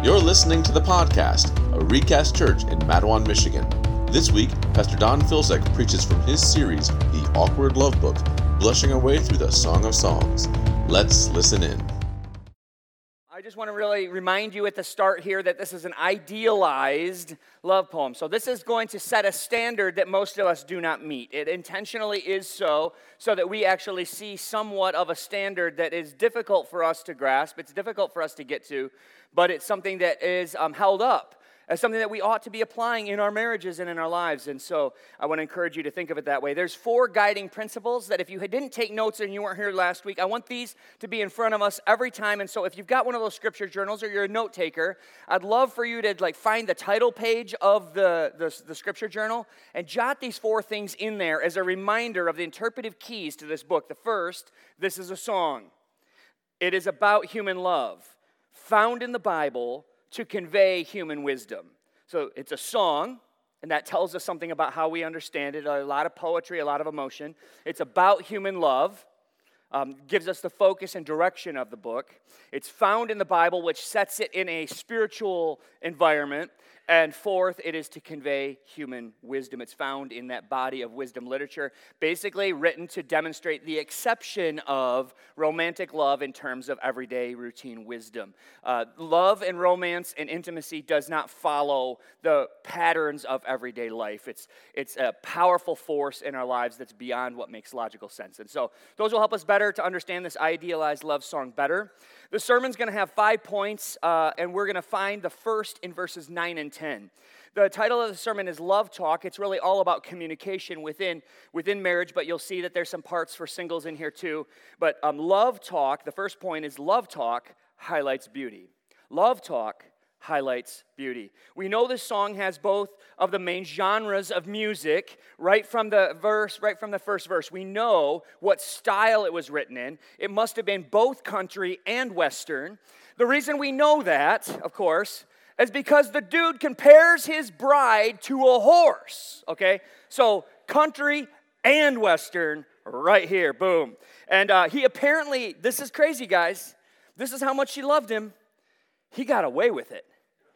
You're listening to the podcast, a Recast Church in Mattawan, Michigan. This week, Pastor Don Filzek preaches from his series, The Awkward Love Book, blushing our way through the Song of Songs. Let's listen in. I just want to really remind you at the start here that this is an idealized love poem. So this is going to set a standard that most of us do not meet. It intentionally is so that we actually see somewhat of a standard that is difficult for us to grasp. It's difficult for us to get to, but it's something that is held up as something that we ought to be applying in our marriages and in our lives. And so I want to encourage you to think of it that way. There's 4 guiding principles that if you didn't take notes and you weren't here last week, I want these to be in front of us every time. And so if you've got one of those scripture journals or you're a note taker, I'd love for you to find the title page of the scripture journal and jot these 4 things in there as a reminder of the interpretive keys to this book. The first, this is a song. It is about human love, found in the Bible, to convey human wisdom. So it's a song, and that tells us something about how we understand it. A lot of poetry, a lot of emotion. It's about human love, gives us the focus and direction of the book. It's found in the Bible, which sets it in a spiritual environment. And fourth, it is to convey human wisdom. It's found in that body of wisdom literature, basically written to demonstrate the exception of romantic love in terms of everyday routine wisdom. Love and romance and intimacy does not follow the patterns of everyday life. It's a powerful force in our lives that's beyond what makes logical sense. And so those will help us better to understand this idealized love song better. The sermon's going to have 5 points, and we're going to find the first in verses 9 and 10. The title of the sermon is Love Talk. It's really all about communication within marriage, but you'll see that there's some parts for singles in here too. But Love Talk, the first point is Love Talk highlights beauty. Love Talk highlights beauty. We know this song has both of the main genres of music right from the first verse. We know what style it was written in. It must have been both country and Western. The reason we know that, of course, is because the dude compares his bride to a horse, okay? So country and Western right here, boom. And he apparently, this is crazy, guys. This is how much she loved him. He got away with it.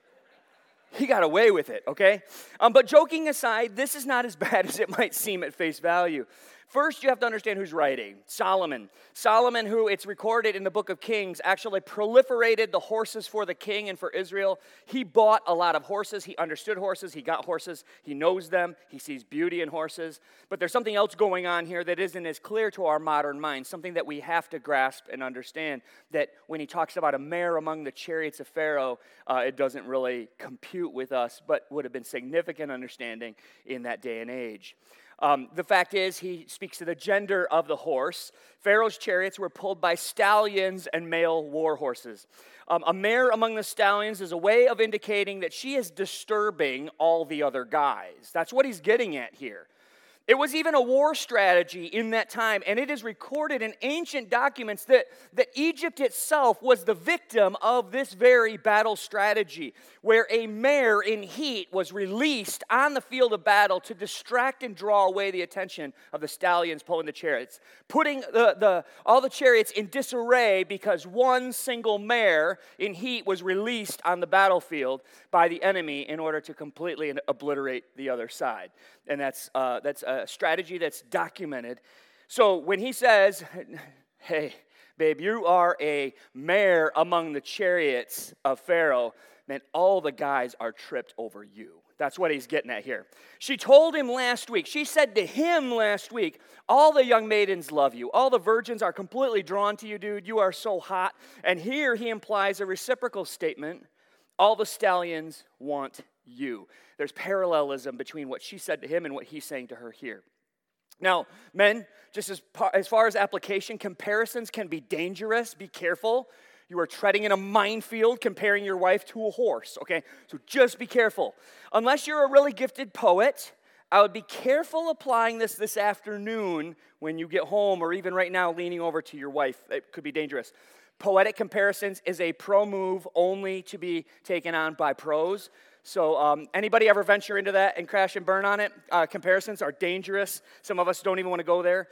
He got away with it, okay? But joking aside, this is not as bad as it might seem at face value. First, you have to understand who's writing. Solomon. Solomon, who it's recorded in the book of Kings, actually proliferated the horses for the king and for Israel. He bought a lot of horses. He understood horses. He got horses. He knows them. He sees beauty in horses. But there's something else going on here that isn't as clear to our modern minds, something that we have to grasp and understand, that when he talks about a mare among the chariots of Pharaoh, it doesn't really compute with us, but would have been significant understanding in that day and age. The fact is, he speaks to the gender of the horse. Pharaoh's chariots were pulled by stallions and male war horses. A mare among the stallions is a way of indicating that she is disturbing all the other guys. That's what he's getting at here. It was even a war strategy in that time, and it is recorded in ancient documents that Egypt itself was the victim of this very battle strategy, where a mare in heat was released on the field of battle to distract and draw away the attention of the stallions pulling the chariots, putting all the chariots in disarray because one single mare in heat was released on the battlefield by the enemy in order to completely obliterate the other side. And that's a strategy that's documented. So when he says, hey, babe, you are a mare among the chariots of Pharaoh, man, all the guys are tripped over you. That's what he's getting at here. She told him last week, she said to him last week, all the young maidens love you. All the virgins are completely drawn to you, dude. You are so hot. And here he implies a reciprocal statement. All the stallions want you. There's parallelism between what she said to him and what he's saying to her here. Now, men, just as far as application, comparisons can be dangerous. Be careful. You are treading in a minefield comparing your wife to a horse, okay? So just be careful. Unless you're a really gifted poet, I would be careful applying this afternoon when you get home, or even right now leaning over to your wife. It could be dangerous. Poetic comparisons is a pro move only to be taken on by pros. So anybody ever venture into that and crash and burn on it? Comparisons are dangerous. Some of us don't even want to go there.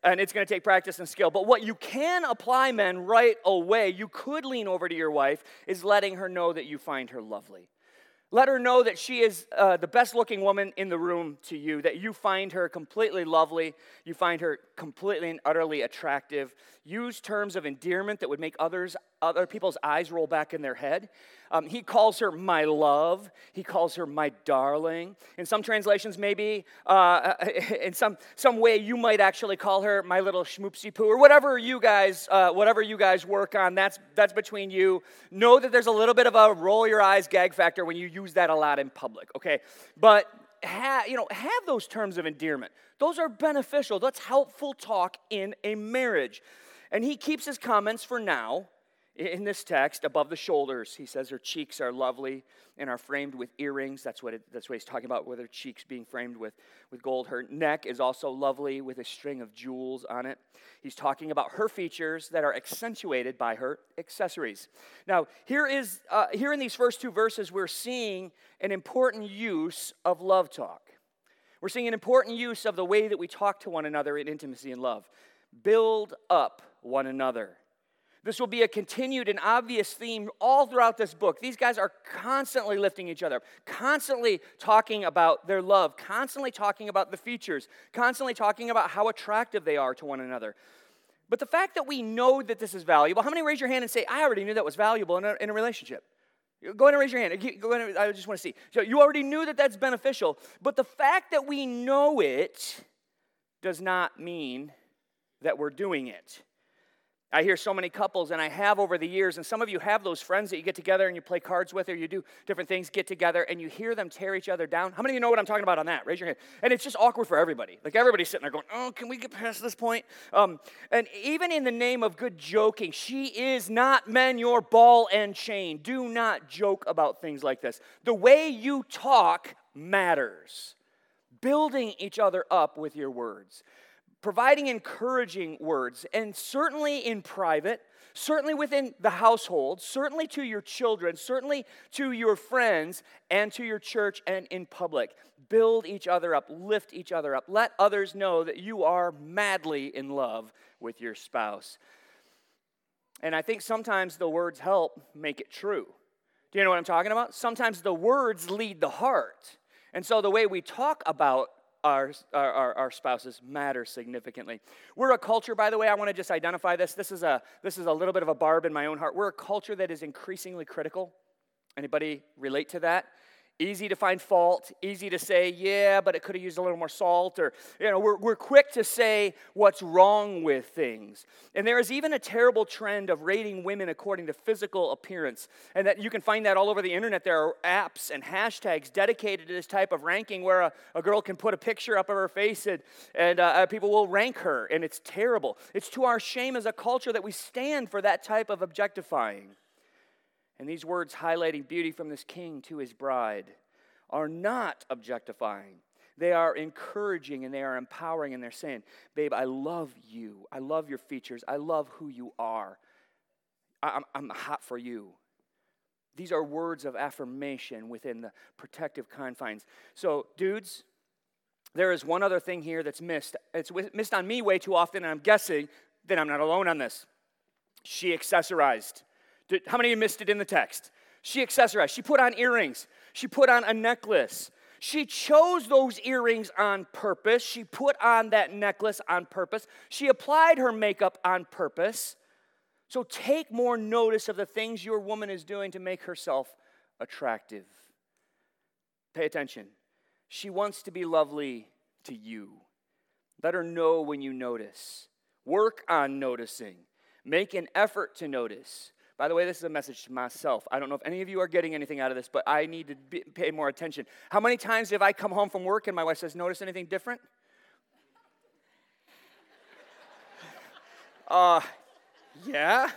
And it's going to take practice and skill. But what you can apply, men, right away, you could lean over to your wife, is letting her know that you find her lovely. Let her know that she is the best-looking woman in the room to you, that you find her completely lovely, you find her completely and utterly attractive. Use terms of endearment that would make other people's eyes roll back in their head. He calls her my love. He calls her my darling. In some translations, maybe in some way, you might actually call her my little schmoopsy poo, or whatever you guys work on. That's between you. Know that there's a little bit of a roll your eyes gag factor when you use that a lot in public. Okay, but have those terms of endearment. Those are beneficial. That's helpful talk in a marriage. And he keeps his comments for now. In this text, above the shoulders, he says her cheeks are lovely and are framed with earrings. That's what he's talking about, with her cheeks being framed with gold. Her neck is also lovely with a string of jewels on it. He's talking about her features that are accentuated by her accessories. Now, here in these first two verses, we're seeing an important use of love talk. We're seeing an important use of the way that we talk to one another in intimacy and love. Build up one another. This will be a continued and obvious theme all throughout this book. These guys are constantly lifting each other up, constantly talking about their love, constantly talking about the features, constantly talking about how attractive they are to one another. But the fact that we know that this is valuable, how many raise your hand and say, I already knew that was valuable in a relationship? Go ahead and raise your hand. Go ahead, I just want to see. So you already knew that that's beneficial, but the fact that we know it does not mean that we're doing it. I hear so many couples, and I have over the years, and some of you have those friends that you get together and you play cards with, or you do different things, get together, and you hear them tear each other down. How many of you know what I'm talking about on that? Raise your hand. And it's just awkward for everybody. Like, everybody's sitting there going, oh, can we get past this point? And even in the name of good joking, she is not, men, your ball and chain. Do not joke about things like this. The way you talk matters. Building each other up with your words. Providing encouraging words, and certainly in private, certainly within the household, certainly to your children, certainly to your friends, and to your church and in public. Build each other up, lift each other up. Let others know that you are madly in love with your spouse. And I think sometimes the words help make it true. Do you know what I'm talking about? Sometimes the words lead the heart. And so the way we talk about our spouses matter significantly. We're a culture, by the way, I want to just identify this. This is a little bit of a barb in my own heart. We're a culture that is increasingly critical. Anybody relate to that? Easy to find fault, easy to say, yeah, but it could have used a little more salt, or, we're quick to say what's wrong with things. And there is even a terrible trend of rating women according to physical appearance, and that you can find that all over the internet. There are apps and hashtags dedicated to this type of ranking where a girl can put a picture up of her face and people will rank her, and it's terrible. It's to our shame as a culture that we stand for that type of objectifying. And these words highlighting beauty from this king to his bride are not objectifying. They are encouraging and they are empowering, and they're saying, babe, I love you. I love your features. I love who you are. I'm hot for you. These are words of affirmation within the protective confines. So, dudes, there is one other thing here that's missed. It's missed on me way too often, and I'm guessing that I'm not alone on this. She accessorized. How many of you missed it in the text? She accessorized. She put on earrings. She put on a necklace. She chose those earrings on purpose. She put on that necklace on purpose. She applied her makeup on purpose. So take more notice of the things your woman is doing to make herself attractive. Pay attention. She wants to be lovely to you. Let her know when you notice. Work on noticing. Make an effort to notice. By the way, this is a message to myself. I don't know if any of you are getting anything out of this, but I need to pay more attention. How many times have I come home from work and my wife says, notice anything different? Yeah.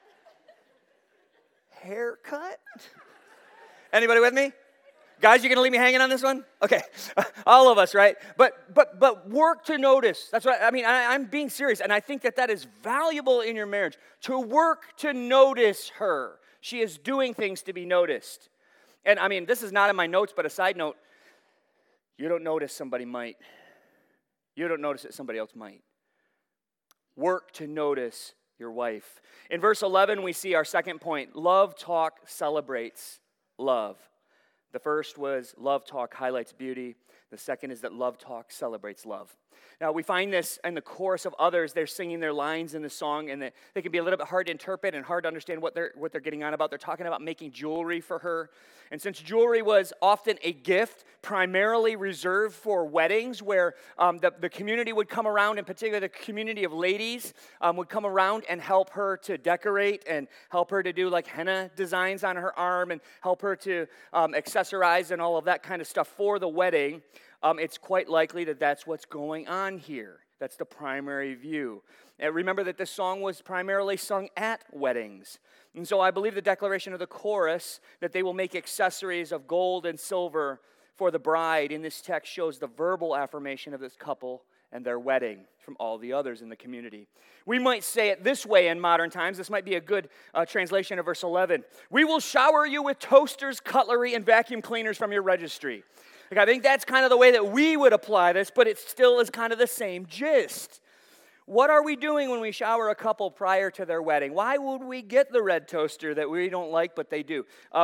Haircut? Anybody with me? Guys, you going to leave me hanging on this one? Okay, all of us, right? But work to notice. That's what I mean. I'm being serious, and I think that is valuable in your marriage, to work to notice her. She is doing things to be noticed. And I mean, this is not in my notes, but a side note, you don't notice somebody might. You don't notice that somebody else might. Work to notice your wife. In verse 11, we see our second point. Love talk celebrates love. The first was love talk highlights beauty. The second is that love talk celebrates love. Now, we find this in the chorus of others. They're singing their lines in the song, and they can be a little bit hard to interpret and hard to understand what they're getting on about. They're talking about making jewelry for her. And since jewelry was often a gift primarily reserved for weddings, where the community would come around, in particular the community of ladies, would come around and help her to decorate and help her to do like henna designs on her arm and help her to accessorize and all of that kind of stuff for the wedding, it's quite likely that that's what's going on here. That's the primary view. And remember that this song was primarily sung at weddings. And so I believe the declaration of the chorus that they will make accessories of gold and silver for the bride in this text shows the verbal affirmation of this couple and their wedding from all the others in the community. We might say it this way in modern times. This might be a good translation of verse 11. We will shower you with toasters, cutlery, and vacuum cleaners from your registry. Like, I think that's kind of the way that we would apply this, but it still is kind of the same gist. What are we doing when we shower a couple prior to their wedding? Why would we get the red toaster that we don't like, but they do?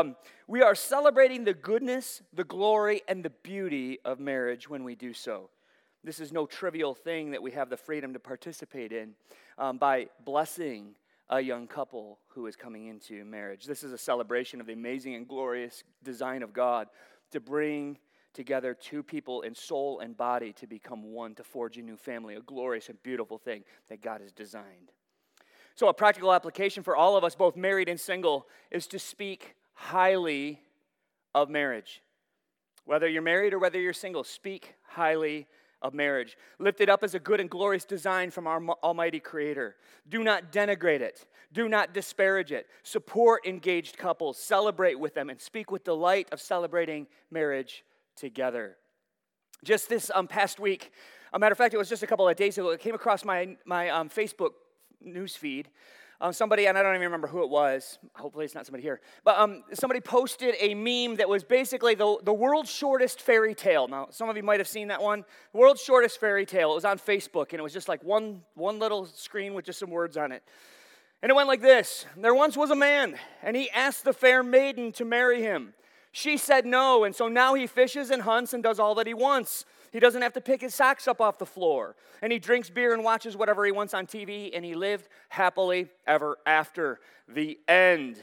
We are celebrating the goodness, the glory, and the beauty of marriage when we do so. This is no trivial thing that we have the freedom to participate in by blessing a young couple who is coming into marriage. This is a celebration of the amazing and glorious design of God to bring together two people in soul and body to become one, to forge a new family, a glorious and beautiful thing that God has designed. So a practical application for all of us, both married and single, is to speak highly of marriage. Whether you're married or whether you're single, speak highly of marriage. Lift it up as a good and glorious design from our Almighty Creator. Do not denigrate it. Do not disparage it. Support engaged couples. Celebrate with them and speak with delight of celebrating marriage together. Just this past week, a matter of fact, it was just a couple of days ago, it came across my Facebook news feed. Somebody, and I don't even remember who it was, hopefully it's not somebody here, but somebody posted a meme that was basically the world's shortest fairy tale. Now, some of you might have seen that one. The world's shortest fairy tale. It was on Facebook, and it was just like one little screen with just some words on it. And it went like this. There once was a man, and he asked the fair maiden to marry him. She said no, and so now he fishes and hunts and does all that he wants. He doesn't have to pick his socks up off the floor. And he drinks beer and watches whatever he wants on TV, and he lived happily ever after. The end.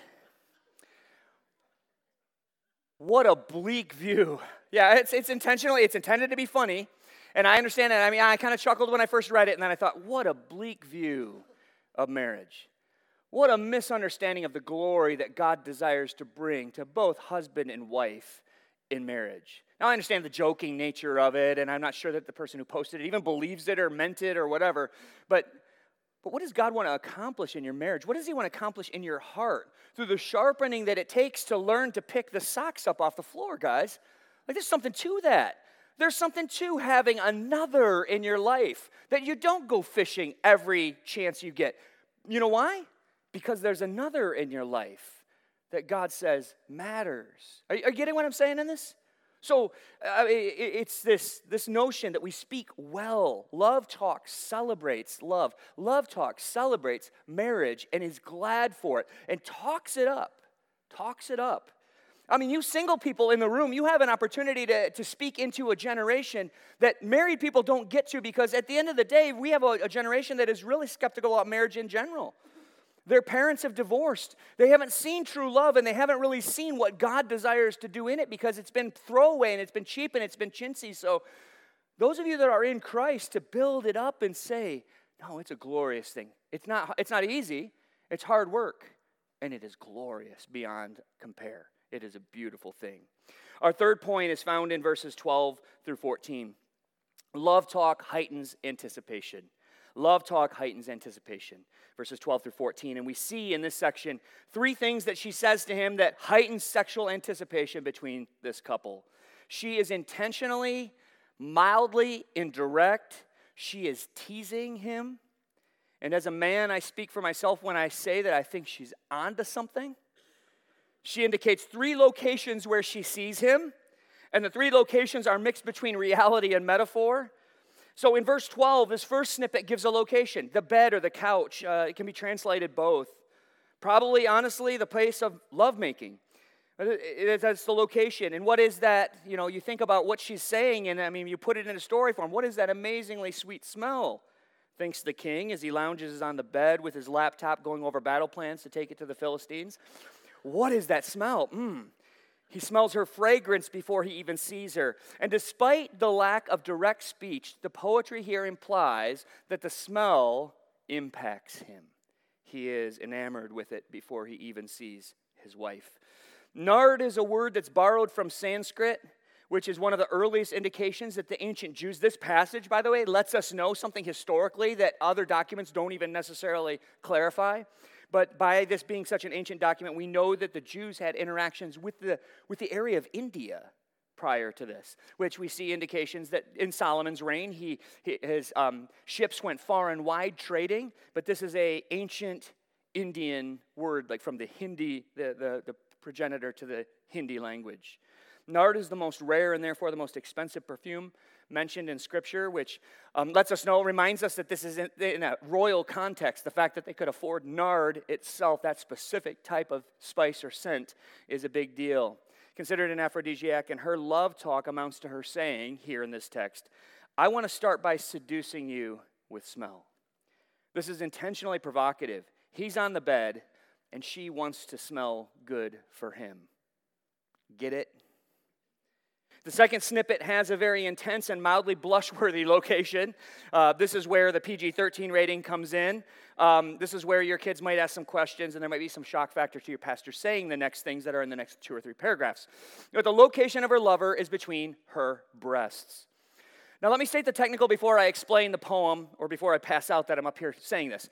What a bleak view. Yeah, it's intended to be funny, and I understand it. I mean, I kind of chuckled when I first read it, and then I thought, what a bleak view of marriage. What a misunderstanding of the glory that God desires to bring to both husband and wife in marriage. Now, I understand the joking nature of it, and I'm not sure that the person who posted it even believes it or meant it or whatever, but what does God want to accomplish in your marriage? What does he want to accomplish in your heart through the sharpening that it takes to learn to pick the socks up off the floor, guys? Like, there's something to that. There's something to having another in your life, that you don't go fishing every chance you get. You know why? Because there's another in your life that God says matters. Are you getting what I'm saying in this? So it's this notion that we speak well. Love talk celebrates love. Love talk celebrates marriage and is glad for it and talks it up. Talks it up. I mean, you single people in the room, you have an opportunity to speak into a generation that married people don't get to, because at the end of the day, we have a generation that is really skeptical about marriage in general. Their parents have divorced. They haven't seen true love, and they haven't really seen what God desires to do in it, because it's been throwaway and it's been cheap and it's been chintzy. So those of you that are in Christ, to build it up and say, no, it's a glorious thing. It's not easy. It's hard work, and it is glorious beyond compare. It is a beautiful thing. Our third point is found in verses 12 through 14. Love talk heightens anticipation. Love talk heightens anticipation. Verses 12 through 14. And we see in this section 3 things that she says to him that heightens sexual anticipation between this couple. She is intentionally, mildly indirect. She is teasing him. And as a man, I speak for myself when I say that I think she's onto something. She indicates 3 locations where she sees him, and the 3 locations are mixed between reality and metaphor. So in verse 12, this first snippet gives a location, the bed or the couch. It can be translated both. Probably, honestly, the place of lovemaking. That's the location. And what is that? You know, you think about what she's saying, and I mean, you put it in a story form. What is that amazingly sweet smell? Thinks the king as he lounges on the bed with his laptop going over battle plans to take it to the Philistines. What is that smell? He smells her fragrance before he even sees her. And despite the lack of direct speech, the poetry here implies that the smell impacts him. He is enamored with it before he even sees his wife. Nard is a word that's borrowed from Sanskrit, which is one of the earliest indications that the ancient Jews, this passage, by the way, lets us know something historically that other documents don't even necessarily clarify. But by this being such an ancient document, we know that the Jews had interactions with the area of India prior to this, which we see indications that in Solomon's reign, his ships went far and wide trading, but this is an ancient Indian word, like from the Hindi, the progenitor to the Hindi language. Nard is the most rare and therefore the most expensive perfume mentioned in Scripture, which lets us know, reminds us that this is in a royal context. The fact that they could afford nard itself, that specific type of spice or scent, is a big deal. Considered an aphrodisiac, and her love talk amounts to her saying, here in this text, I want to start by seducing you with smell. This is intentionally provocative. He's on the bed, and she wants to smell good for him. Get it? The second snippet has a very intense and mildly blush-worthy location. This is where the PG-13 rating comes in. This is where your kids might ask some questions, and there might be some shock factor to your pastor saying the next things that are in the next 2 or 3 paragraphs. But the location of her lover is between her breasts. Now, let me state the technical before I explain the poem, or before I pass out that I'm up here saying this.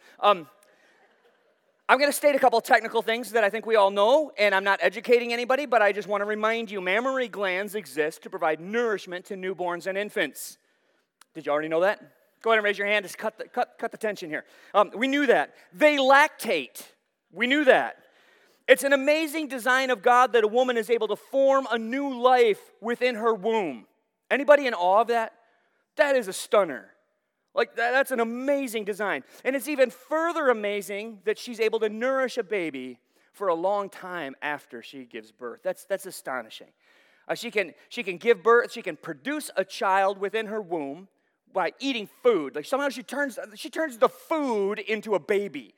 I'm going to state a couple of technical things that I think we all know, and I'm not educating anybody, but I just want to remind you, mammary glands exist to provide nourishment to newborns and infants. Did you already know that? Go ahead and raise your hand. Just cut the tension here. We knew that. They lactate. We knew that. It's an amazing design of God that a woman is able to form a new life within her womb. Anybody in awe of that? That is a stunner. Like, that's an amazing design. And it's even further amazing that she's able to nourish a baby for a long time after she gives birth. That's astonishing. She can give birth, she can produce a child within her womb by eating food. Like, somehow she turns the food into a baby.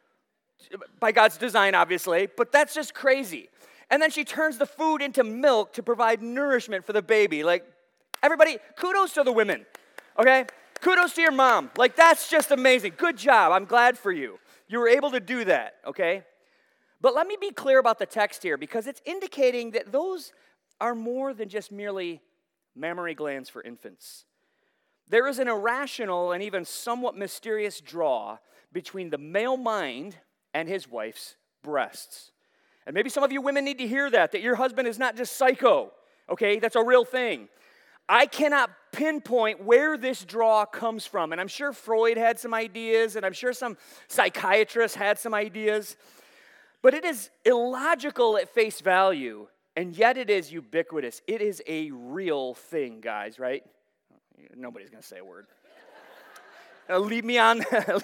By God's design, obviously, but that's just crazy. And then she turns the food into milk to provide nourishment for the baby. Like, everybody, kudos to the women, okay? Kudos to your mom. Like, that's just amazing. Good job. I'm glad for you. You were able to do that, okay? But let me be clear about the text here, because it's indicating that those are more than just merely mammary glands for infants. There is an irrational and even somewhat mysterious draw between the male mind and his wife's breasts. And maybe some of you women need to hear that your husband is not just psycho, okay? That's a real thing. I cannot pinpoint where this draw comes from. And I'm sure Freud had some ideas, and I'm sure some psychiatrists had some ideas. But it is illogical at face value, and yet it is ubiquitous. It is a real thing, guys, right? Nobody's going to say a word. Leave me on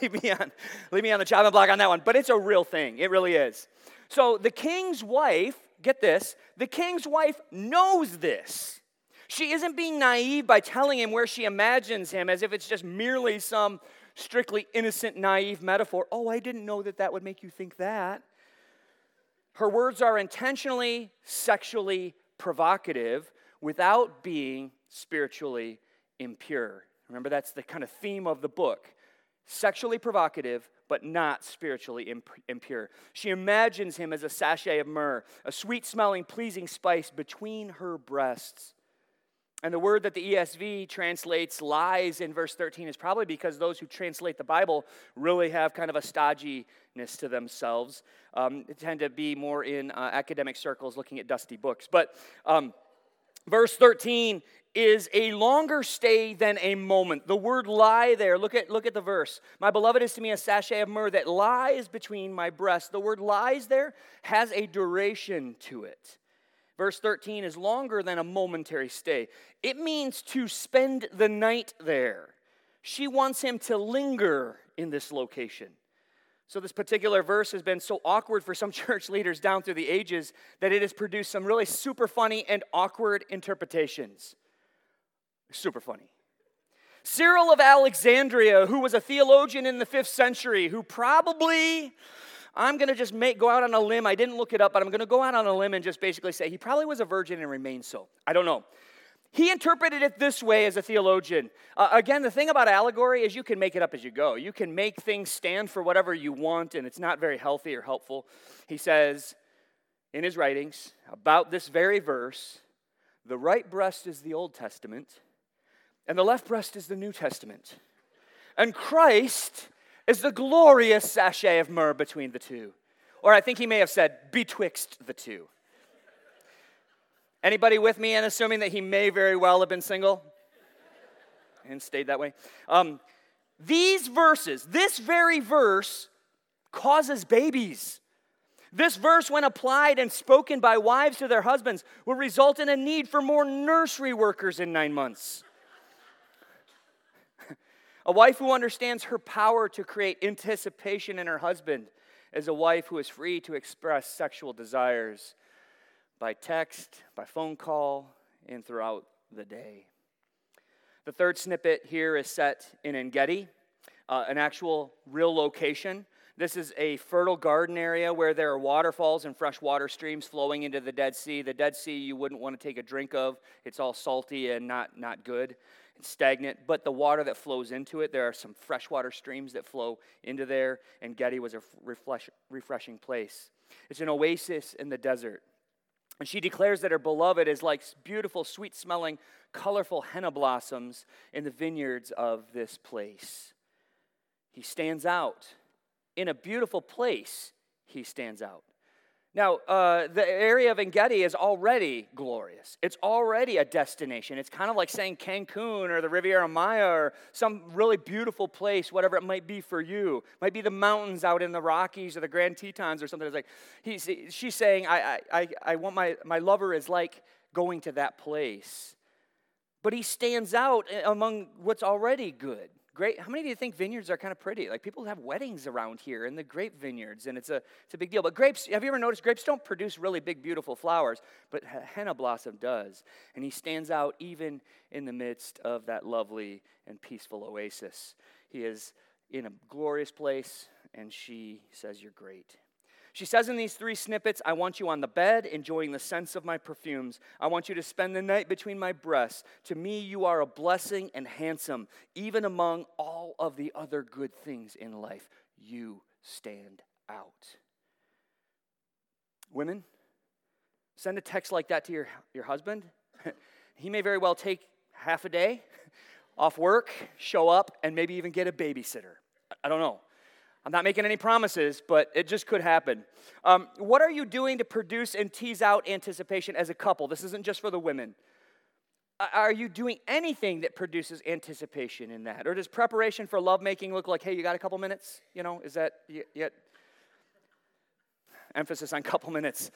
the chopping block on that one. But it's a real thing. It really is. So the king's wife, get this, the king's wife knows this. She isn't being naive by telling him where she imagines him as if it's just merely some strictly innocent, naive metaphor. Oh, I didn't know that would make you think that. Her words are intentionally sexually provocative without being spiritually impure. Remember, that's the kind of theme of the book. Sexually provocative, but not spiritually impure. She imagines him as a sachet of myrrh, a sweet-smelling, pleasing spice between her breasts. And the word that the ESV translates lies in verse 13 is probably because those who translate the Bible really have kind of a stodginess to themselves. They tend to be more in academic circles looking at dusty books. But verse 13 is a longer stay than a moment. The word lie there, look at the verse. My beloved is to me a sachet of myrrh that lies between my breasts. The word lies there has a duration to it. Verse 13 is longer than a momentary stay. It means to spend the night there. She wants him to linger in this location. So this particular verse has been so awkward for some church leaders down through the ages that it has produced some really super funny and awkward interpretations. Super funny. Cyril of Alexandria, who was a theologian in the 5th century, who probably, I'm going to just go out on a limb. I didn't look it up, but I'm going to go out on a limb and just basically say he probably was a virgin and remained so. I don't know. He interpreted it this way as a theologian. Again, the thing about allegory is you can make it up as you go. You can make things stand for whatever you want, and it's not very healthy or helpful. He says in his writings about this very verse, the right breast is the Old Testament, and the left breast is the New Testament. And Christ is the glorious sachet of myrrh between the two. Or I think he may have said, betwixt the two. Anybody with me in assuming that he may very well have been single? And stayed that way? These verses, this very verse, causes babies. This verse, when applied and spoken by wives to their husbands, will result in a need for more nursery workers in 9 months. A wife who understands her power to create anticipation in her husband is a wife who is free to express sexual desires by text, by phone call, and throughout the day. The third snippet here is set in En-Gedi, an actual real location. This is a fertile garden area where there are waterfalls and fresh water streams flowing into the Dead Sea. The Dead Sea you wouldn't want to take a drink of. It's all salty and not good. It's stagnant, but the water that flows into it, there are some freshwater streams that flow into there. En-Gedi was a refreshing place. It's an oasis in the desert. And she declares that her beloved is like beautiful, sweet-smelling, colorful henna blossoms in the vineyards of this place. He stands out. In a beautiful place, he stands out. Now, the area of En-Gedi is already glorious. It's already a destination. It's kind of like saying Cancun or the Riviera Maya or some really beautiful place, whatever it might be for you. It might be the mountains out in the Rockies or the Grand Tetons or something. It's like she's saying, I want my lover is like going to that place. But he stands out among what's already good. Great. How many of you think vineyards are kind of pretty? Like people have weddings around here in the grape vineyards, and it's a big deal. But grapes, have you ever noticed grapes don't produce really big, beautiful flowers, but henna blossom does. And he stands out even in the midst of that lovely and peaceful oasis. He is in a glorious place, and she says, "You're great." She says in these 3 snippets, I want you on the bed, enjoying the scents of my perfumes. I want you to spend the night between my breasts. To me, you are a blessing and handsome. Even among all of the other good things in life, you stand out. Women, send a text like that to your husband. He may very well take half a day off work, show up, and maybe even get a babysitter. I don't know. I'm not making any promises, but it just could happen. What are you doing to produce and tease out anticipation as a couple? This isn't just for the women. Are you doing anything that produces anticipation in that? Or does preparation for lovemaking look like, hey, you got a couple minutes? You know, is that yet? Emphasis on couple minutes.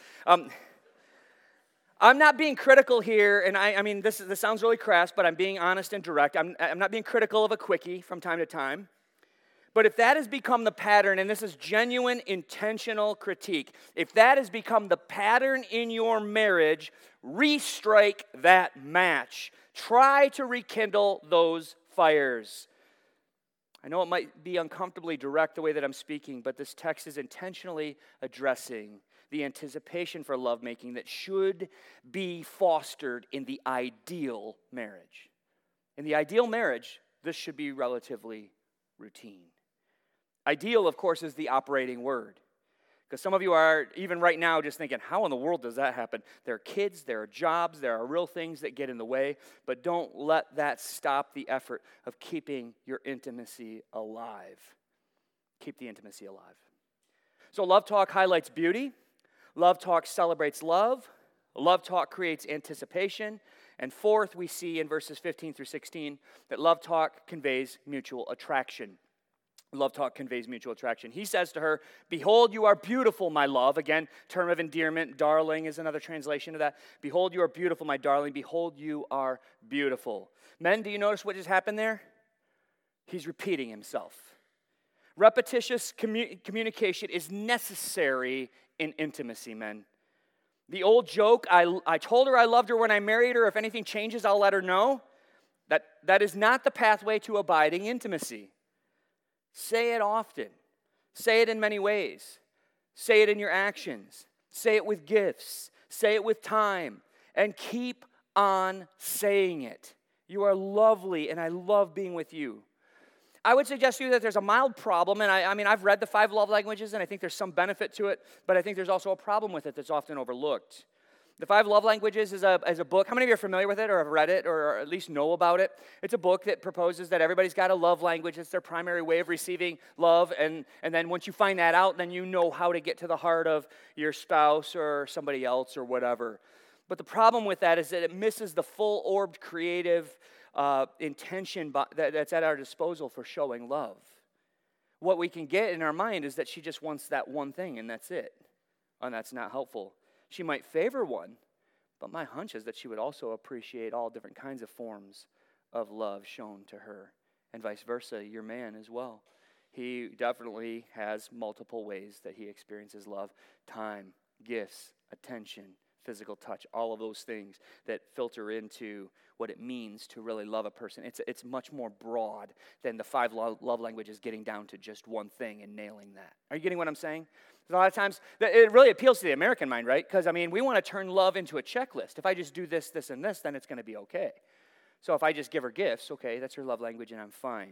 I'm not being critical here, and I mean, this sounds really crass, but I'm being honest and direct. I'm not being critical of a quickie from time to time. But if that has become the pattern, and this is genuine, intentional critique, if that has become the pattern in your marriage, restrike that match. Try to rekindle those fires. I know it might be uncomfortably direct the way that I'm speaking, but this text is intentionally addressing the anticipation for lovemaking that should be fostered in the ideal marriage. In the ideal marriage, this should be relatively routine. Ideal, of course, is the operating word. Because some of you are, even right now, just thinking, how in the world does that happen? There are kids, there are jobs, there are real things that get in the way, but don't let that stop the effort of keeping your intimacy alive. Keep the intimacy alive. So Love Talk highlights beauty. Love Talk celebrates love. Love Talk creates anticipation. And fourth, we see in verses 15 through 16 that Love Talk conveys mutual attraction. Love Talk conveys mutual attraction. He says to her, behold, you are beautiful, my love. Again, term of endearment. Darling is another translation of that. Behold, you are beautiful, my darling. Behold, you are beautiful. Men, do you notice what just happened there? He's repeating himself. Repetitious communication is necessary in intimacy, men. The old joke, I told her I loved her when I married her. If anything changes, I'll let her know. That is not the pathway to abiding intimacy. Say it often. Say it in many ways. Say it in your actions. Say it with gifts. Say it with time. And keep on saying it. You are lovely, and I love being with you. I would suggest to you that there's a mild problem, and I've read the 5 love languages, and I think there's some benefit to it, but I think there's also a problem with it that's often overlooked. The 5 love languages is a book. How many of you are familiar with it or have read it or at least know about it? It's a book that proposes that everybody's got a love language. It's their primary way of receiving love, and then once you find that out, then you know how to get to the heart of your spouse or somebody else or whatever. But the problem with that is that it misses the full-orbed creative intention that's at our disposal for showing love. What we can get in our mind is that she just wants that one thing, and that's it. And that's not helpful. She might favor one, but my hunch is that she would also appreciate all different kinds of forms of love shown to her, and vice versa, your man as well. He definitely has multiple ways that he experiences love: time, gifts, attention, physical touch, all of those things that filter into what it means to really love a person. It's much more broad than the 5 love languages getting down to just one thing and nailing that. Are you getting what I'm saying? A lot of times, it really appeals to the American mind, right? Because, we want to turn love into a checklist. If I just do this, this, and this, then it's going to be okay. So if I just give her gifts, okay, that's her love language and I'm fine.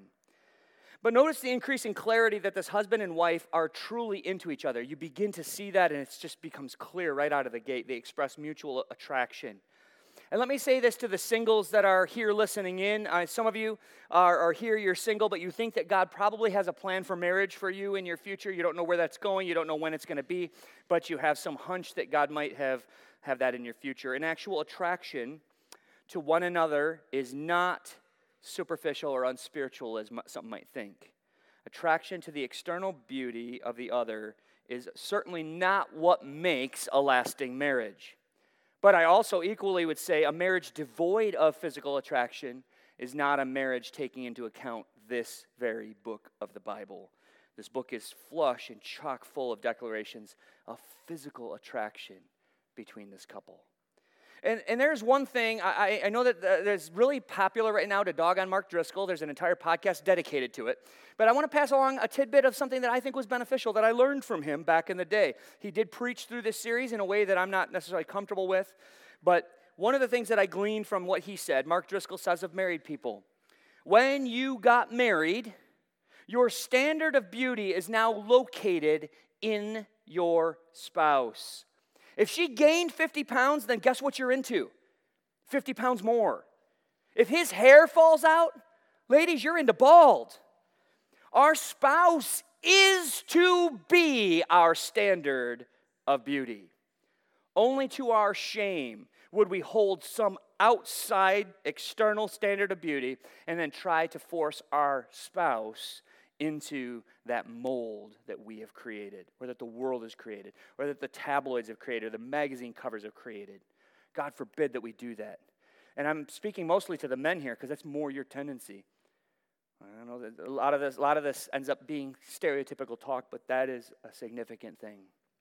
But notice the increasing clarity that this husband and wife are truly into each other. You begin to see that, and it just becomes clear right out of the gate. They express mutual attraction. And let me say this to the singles that are here listening in. Some of you are here, you're single, but you think that God probably has a plan for marriage for you in your future. You don't know where that's going. You don't know when it's going to be, but you have some hunch that God might have that in your future. An actual attraction to one another is not superficial or unspiritual as some might think. Attraction to the external beauty of the other is certainly not what makes a lasting marriage. But I also equally would say a marriage devoid of physical attraction is not a marriage taking into account this very book of the Bible. This book is flush and chock full of declarations of physical attraction between this couple. And there's one thing, I know that there's really popular right now to dog on Mark Driscoll. There's an entire podcast dedicated to it. But I want to pass along a tidbit of something that I think was beneficial that I learned from him back in the day. He did preach through this series in a way that I'm not necessarily comfortable with. But one of the things that I gleaned from what he said, Mark Driscoll says of married people, when you got married, your standard of beauty is now located in your spouse. If she gained 50 pounds, then guess what you're into? 50 pounds more. If his hair falls out, ladies, you're into bald. Our spouse is to be our standard of beauty. Only to our shame would we hold some outside external standard of beauty and then try to force our spouse into that mold that we have created, or that the world has created, or that the tabloids have created, or the magazine covers have created. God forbid that we do that. And I'm speaking mostly to the men here because that's more your tendency. I know that a lot of this ends up being stereotypical talk, but that is a significant thing.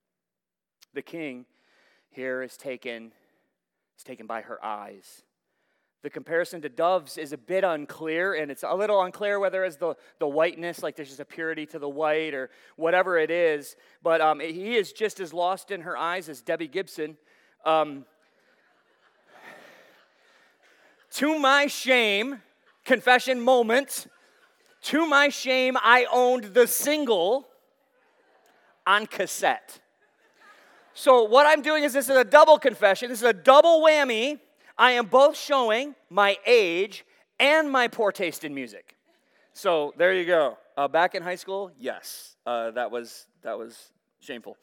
The king here is taken by her eyes. The comparison to doves is a bit unclear, and it's a little unclear whether it's the whiteness, like there's just a purity to the white or whatever it is, but he is just as lost in her eyes as Debbie Gibson. To my shame, confession moment, to my shame, I owned the single on cassette. So what I'm doing is this is a double confession. This is a double whammy. I am both showing my age and my poor taste in music. So there you go. Back in high school, yes, that was shameful.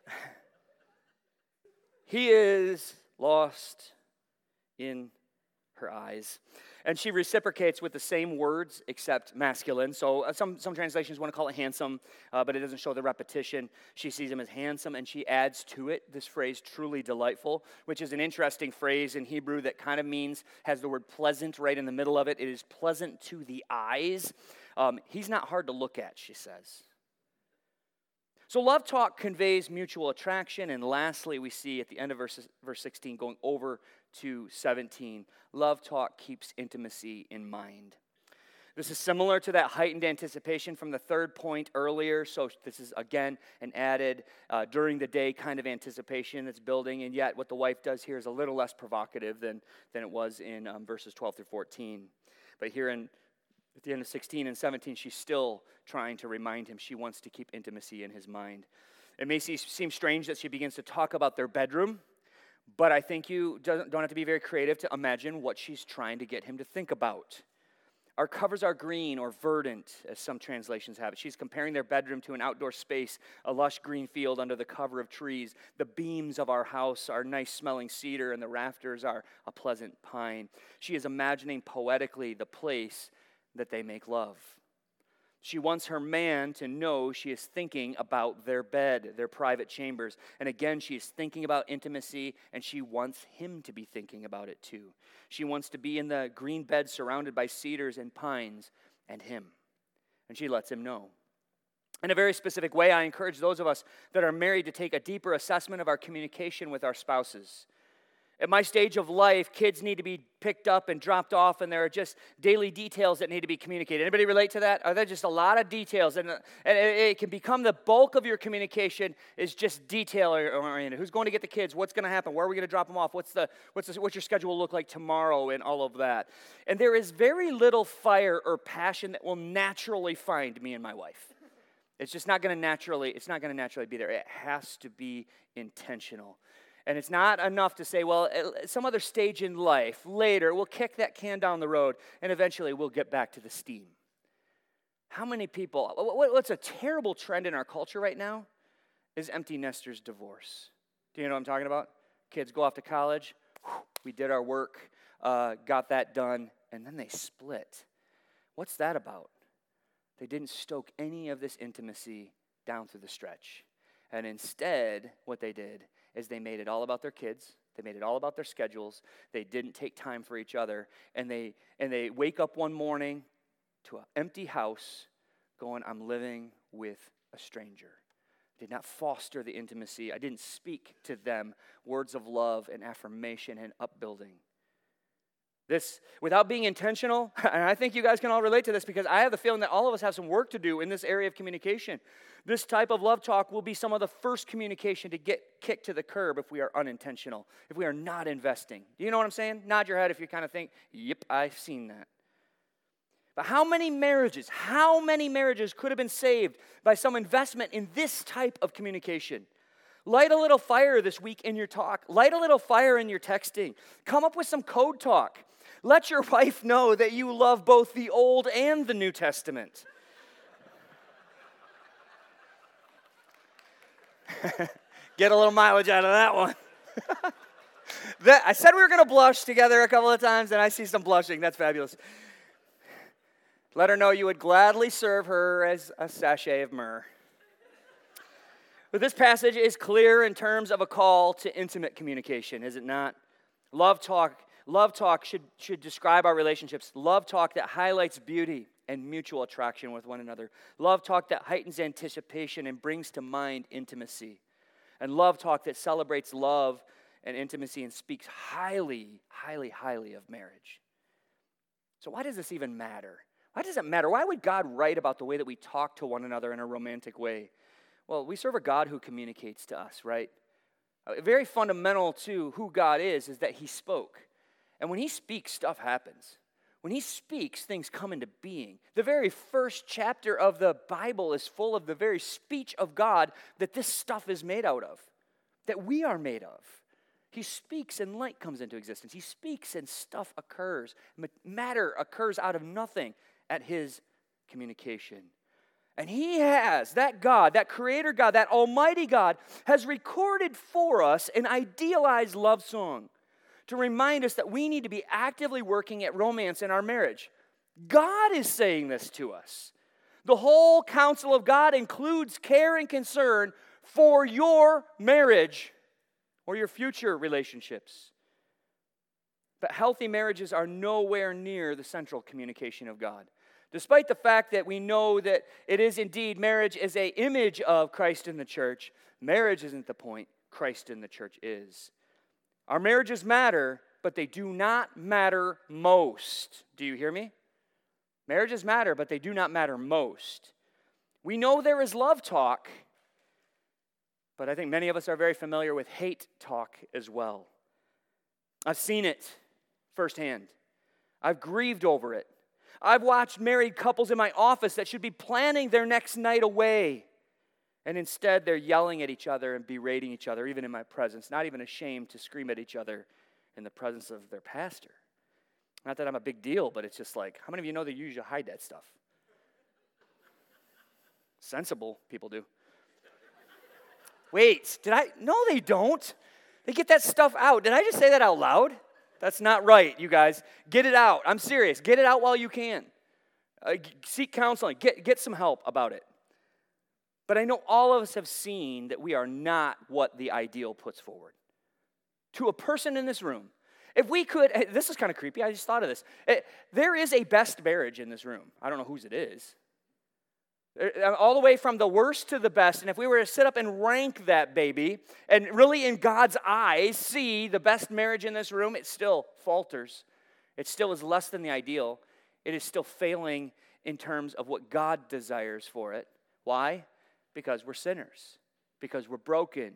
He is lost in her eyes. And she reciprocates with the same words except masculine. So some translations want to call it handsome, but it doesn't show the repetition. She sees him as handsome, and she adds to it this phrase, truly delightful, which is an interesting phrase in Hebrew that kind of has the word pleasant right in the middle of it. It is pleasant to the eyes. He's not hard to look at, she says. So love talk conveys mutual attraction. And lastly, we see at the end of verse 16, going over to 17, love talk keeps intimacy in mind. This is similar to that heightened anticipation from the third point earlier. So this is, again, an added during the day kind of anticipation that's building. And yet what the wife does here is a little less provocative than it was in verses 12 through 14. But here at the end of 16 and 17, she's still trying to remind him she wants to keep intimacy in his mind. It may seem strange that she begins to talk about their bedroom, but I think you don't have to be very creative to imagine what she's trying to get him to think about. Our covers are green or verdant, as some translations have it. She's comparing their bedroom to an outdoor space, a lush green field under the cover of trees. The beams of our house are nice-smelling cedar, and the rafters are a pleasant pine. She is imagining poetically the place that they make love. She wants her man to know she is thinking about their bed, their private chambers. And again, she is thinking about intimacy, and she wants him to be thinking about it too. She wants to be in the green bed surrounded by cedars and pines and him. And she lets him know. In a very specific way, I encourage those of us that are married to take a deeper assessment of our communication with our spouses. At my stage of life, kids need to be picked up and dropped off, and there are just daily details that need to be communicated. Anybody relate to that? Are there just a lot of details? And it can become the bulk of your communication is just detail-oriented. Who's going to get the kids? What's going to happen? Where are we going to drop them off? What's your schedule look like tomorrow, and all of that? And there is very little fire or passion that will naturally find me and my wife. It's just not going to naturally be there. It has to be intentional. And it's not enough to say, well, at some other stage in life, later, we'll kick that can down the road, and eventually we'll get back to the steam. How many people, what's a terrible trend in our culture right now is empty nesters divorce. Do you know what I'm talking about? Kids go off to college, we did our work, got that done, and then they split. What's that about? They didn't stoke any of this intimacy down through the stretch. And instead, what they did is they made it all about their kids. They made it all about their schedules. They didn't take time for each other. And they wake up one morning to an empty house going, I'm living with a stranger. Did not foster the intimacy. I didn't speak to them words of love and affirmation and upbuilding. This, without being intentional, and I think you guys can all relate to this because I have the feeling that all of us have some work to do in this area of communication. This type of love talk will be some of the first communication to get kicked to the curb if we are unintentional, if we are not investing. Do you know what I'm saying? Nod your head if you kind of think, yep, I've seen that. But how many marriages could have been saved by some investment in this type of communication? Light a little fire this week in your talk. Light a little fire in your texting. Come up with some code talk. Let your wife know that you love both the Old and the New Testament. Get a little mileage out of that one. I said we were going to blush together a couple of times, and I see some blushing. That's fabulous. Let her know you would gladly serve her as a sachet of myrrh. But this passage is clear in terms of a call to intimate communication, is it not? Love talk should describe our relationships. Love talk that highlights beauty and mutual attraction with one another. Love talk that heightens anticipation and brings to mind intimacy. And love talk that celebrates love and intimacy and speaks highly, highly, highly of marriage. So why does this even matter? Why does it matter? Why would God write about the way that we talk to one another in a romantic way? Well, we serve a God who communicates to us, right? Very fundamental to who God is that he spoke. And when he speaks, stuff happens. When he speaks, things come into being. The very first chapter of the Bible is full of the very speech of God that this stuff is made out of, that we are made of. He speaks and light comes into existence. He speaks and stuff occurs. Matter occurs out of nothing at his communication. And he has, that God, that creator God, that almighty God, has recorded for us an idealized love song to remind us that we need to be actively working at romance in our marriage. God is saying this to us. The whole counsel of God includes care and concern for your marriage or your future relationships. But healthy marriages are nowhere near the central communication of God. Despite the fact that we know that it is indeed, marriage is an image of Christ in the church, marriage isn't the point. Christ in the church is. Our marriages matter, but they do not matter most. Do you hear me? Marriages matter, but they do not matter most. We know there is love talk, but I think many of us are very familiar with hate talk as well. I've seen it firsthand. I've grieved over it. I've watched married couples in my office that should be planning their next night away, and instead they're yelling at each other and berating each other, even in my presence, not even ashamed to scream at each other in the presence of their pastor. Not that I'm a big deal, but it's just like, how many of you know they usually hide that stuff? Sensible people do. Wait, no, they don't. They get that stuff out. Did I just say that out loud? That's not right, you guys. Get it out. I'm serious. Get it out while you can. Seek counseling. Get some help about it. But I know all of us have seen that we are not what the ideal puts forward. To a person in this room, if we could, this is kind of creepy, I just thought of this. There is a best marriage in this room. I don't know whose it is. All the way from the worst to the best. And if we were to sit up and rank that baby, and really in God's eyes see the best marriage in this room, it still falters. It still is less than the ideal. It is still failing in terms of what God desires for it. Why? Because we're sinners. Because we're broken.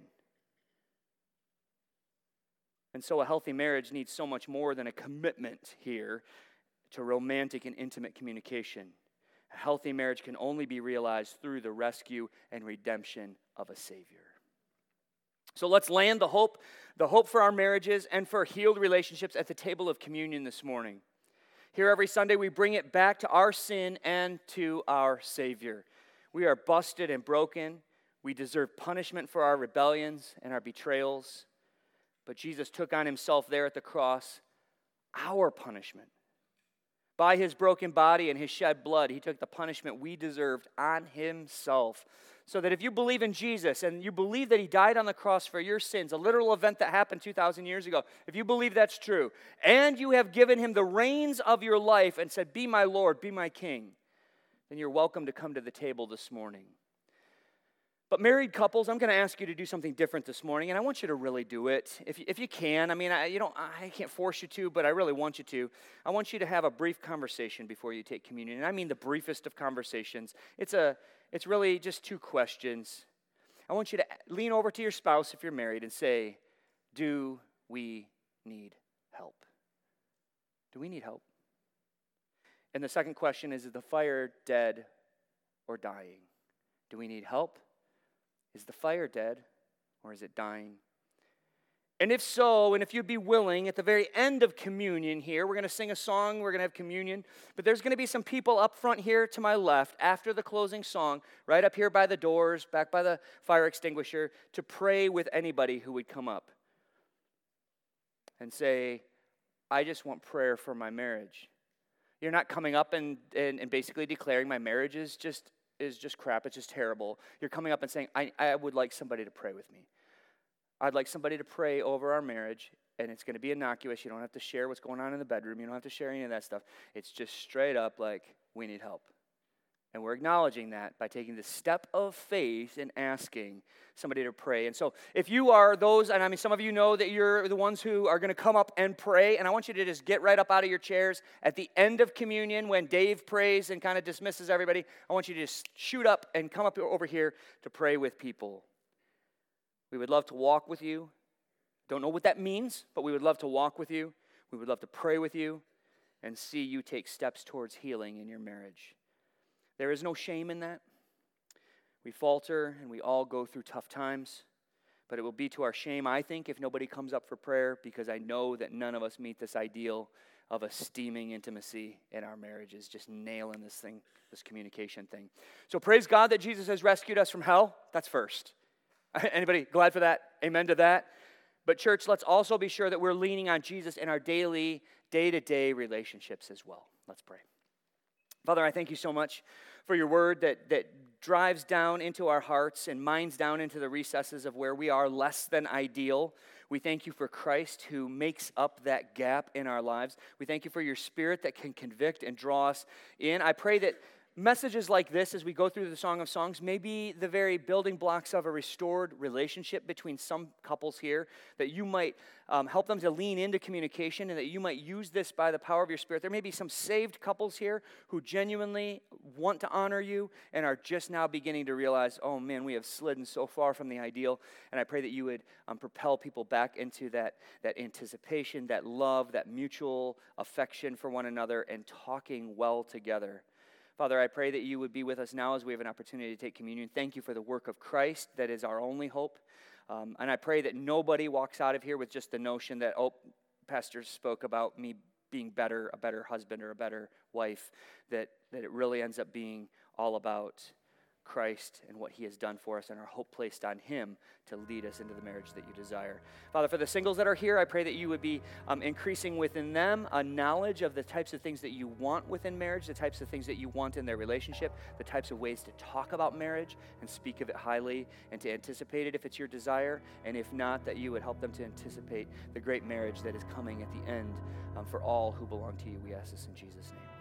And so a healthy marriage needs so much more than a commitment here to romantic and intimate communication. A healthy marriage can only be realized through the rescue and redemption of a Savior. So let's land the hope for our marriages and for healed relationships at the table of communion this morning. Here every Sunday we bring it back to our sin and to our Savior. We are busted and broken. We deserve punishment for our rebellions and our betrayals. But Jesus took on himself there at the cross our punishment. By his broken body and his shed blood, he took the punishment we deserved on himself. So that if you believe in Jesus and you believe that he died on the cross for your sins, a literal event that happened 2,000 years ago, if you believe that's true, and you have given him the reins of your life and said, "Be my Lord, be my King," then you're welcome to come to the table this morning. But married couples, I'm going to ask you to do something different this morning, and I want you to really do it. If you can, I mean, I can't force you to, but I really want you to. I want you to have a brief conversation before you take communion, and I mean the briefest of conversations. It's really just 2 questions. I want you to lean over to your spouse if you're married and say, "Do we need help? Do we need help?" And the second question is the fire dead or dying? Do we need help? Is the fire dead or is it dying? And if so, and if you'd be willing, at the very end of communion here, we're going to sing a song, we're going to have communion, but there's going to be some people up front here to my left after the closing song, right up here by the doors, back by the fire extinguisher, to pray with anybody who would come up and say, "I just want prayer for my marriage." You're not coming up and basically declaring my marriage is just crap, it's just terrible. You're coming up and saying, I would like somebody to pray with me. I'd like somebody to pray over our marriage, and it's going to be innocuous. You don't have to share what's going on in the bedroom. You don't have to share any of that stuff. It's just straight up like, we need help. And we're acknowledging that by taking the step of faith and asking somebody to pray. And so if you are those, and I mean, some of you know that you're the ones who are going to come up and pray, and I want you to just get right up out of your chairs at the end of communion when Dave prays and kind of dismisses everybody. I want you to just shoot up and come up over here to pray with people. We would love to walk with you. Don't know what that means, but we would love to walk with you. We would love to pray with you and see you take steps towards healing in your marriage. There is no shame in that. We falter and we all go through tough times, but it will be to our shame, I think, if nobody comes up for prayer, because I know that none of us meet this ideal of a steaming intimacy in our marriages, just nailing this thing, this communication thing. So praise God that Jesus has rescued us from hell. That's first. Anybody glad for that? Amen to that. But church, let's also be sure that we're leaning on Jesus in our daily, day-to-day relationships as well. Let's pray. Father, I thank you so much for your word that drives down into our hearts and minds down into the recesses of where we are less than ideal. We thank you for Christ who makes up that gap in our lives. We thank you for your Spirit that can convict and draw us in. I pray that messages like this, as we go through the Song of Songs, may be the very building blocks of a restored relationship between some couples here, that you might help them to lean into communication and that you might use this by the power of your Spirit. There may be some saved couples here who genuinely want to honor you and are just now beginning to realize, oh man, we have slidden so far from the ideal. And I pray that you would propel people back into that anticipation, that love, that mutual affection for one another and talking well together. Father, I pray that you would be with us now as we have an opportunity to take communion. Thank you for the work of Christ that is our only hope. And I pray that nobody walks out of here with just the notion that, oh, Pastor spoke about me being better, a better husband or a better wife, that it really ends up being all about Christ and what he has done for us and our hope placed on him to lead us into the marriage that you desire. Father, for the singles that are here, I pray that you would be increasing within them a knowledge of the types of things that you want within marriage, the types of things that you want in their relationship, the types of ways to talk about marriage and speak of it highly and to anticipate it if it's your desire, and if not, that you would help them to anticipate the great marriage that is coming at the end for all who belong to you. We ask this in Jesus' name.